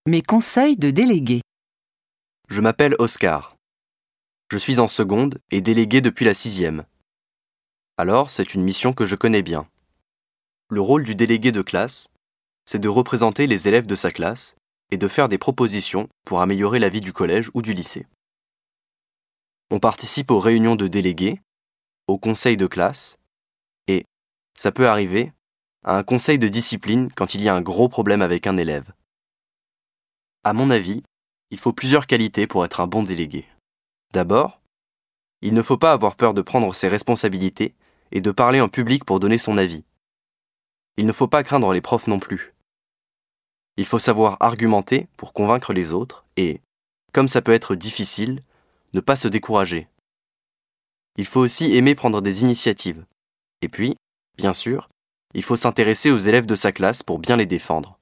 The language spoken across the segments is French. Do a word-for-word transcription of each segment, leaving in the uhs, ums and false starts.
Mes conseils de délégué. Je m'appelle Oscar. Je suis en seconde et délégué depuis la sixième. Alors, c'est une mission que je connais bien. Le rôle du délégué de classe, c'est de représenter les élèves de sa classe et de faire des propositions pour améliorer la vie du collège ou du lycée. On participe aux réunions de délégués, aux conseils de classe et, ça peut arriver, à un conseil de discipline quand il y a un gros problème avec un élève. À mon avis, il faut plusieurs qualités pour être un bon délégué. D'abord, il ne faut pas avoir peur de prendre ses responsabilités et de parler en public pour donner son avis. Il ne faut pas craindre les profs non plus. Il faut savoir argumenter pour convaincre les autres et, comme ça peut être difficile, ne pas se décourager. Il faut aussi aimer prendre des initiatives. Et puis, bien sûr, il faut s'intéresser aux élèves de sa classe pour bien les défendre.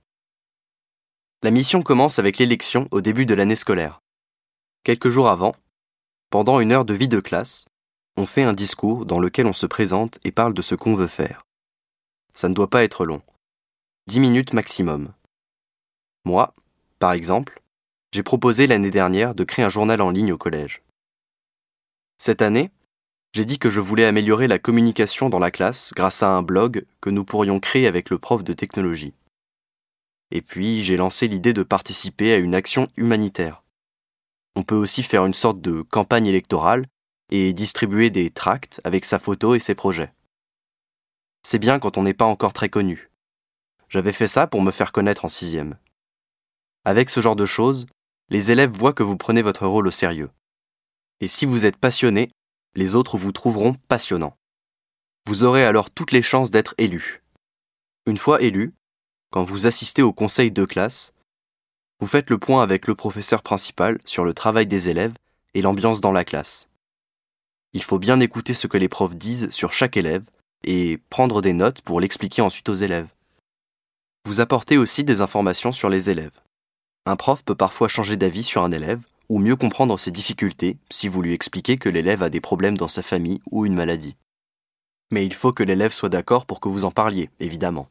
La mission commence avec l'élection au début de l'année scolaire. Quelques jours avant, pendant une heure de vie de classe, on fait un discours dans lequel on se présente et parle de ce qu'on veut faire. Ça ne doit pas être long. Dix minutes maximum. Moi, par exemple, j'ai proposé l'année dernière de créer un journal en ligne au collège. Cette année, j'ai dit que je voulais améliorer la communication dans la classe grâce à un blog que nous pourrions créer avec le prof de technologie. Et puis, j'ai lancé l'idée de participer à une action humanitaire. On peut aussi faire une sorte de campagne électorale et distribuer des tracts avec sa photo et ses projets. C'est bien quand on n'est pas encore très connu. J'avais fait ça pour me faire connaître en sixième. Avec ce genre de choses, les élèves voient que vous prenez votre rôle au sérieux. Et si vous êtes passionné, les autres vous trouveront passionnant. Vous aurez alors toutes les chances d'être élu. Une fois élu, quand vous assistez au conseil de classe, vous faites le point avec le professeur principal sur le travail des élèves et l'ambiance dans la classe. Il faut bien écouter ce que les profs disent sur chaque élève et prendre des notes pour l'expliquer ensuite aux élèves. Vous apportez aussi des informations sur les élèves. Un prof peut parfois changer d'avis sur un élève ou mieux comprendre ses difficultés si vous lui expliquez que l'élève a des problèmes dans sa famille ou une maladie. Mais il faut que l'élève soit d'accord pour que vous en parliez, évidemment.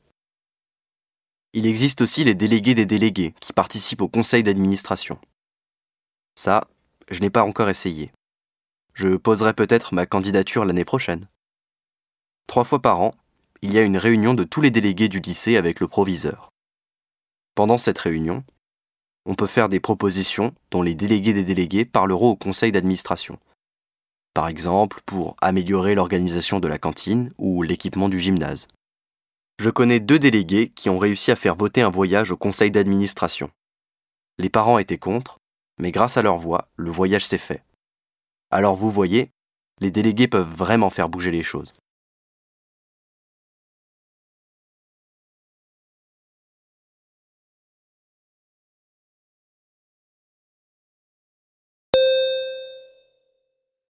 Il existe aussi les délégués des délégués qui participent au conseil d'administration. Ça, je n'ai pas encore essayé. Je poserai peut-être ma candidature l'année prochaine. Trois fois par an, il y a une réunion de tous les délégués du lycée avec le proviseur. Pendant cette réunion, on peut faire des propositions dont les délégués des délégués parleront au conseil d'administration. Par exemple, pour améliorer l'organisation de la cantine ou l'équipement du gymnase. Je connais deux délégués qui ont réussi à faire voter un voyage au conseil d'administration. Les parents étaient contre, mais grâce à leur voix, le voyage s'est fait. Alors vous voyez, les délégués peuvent vraiment faire bouger les choses.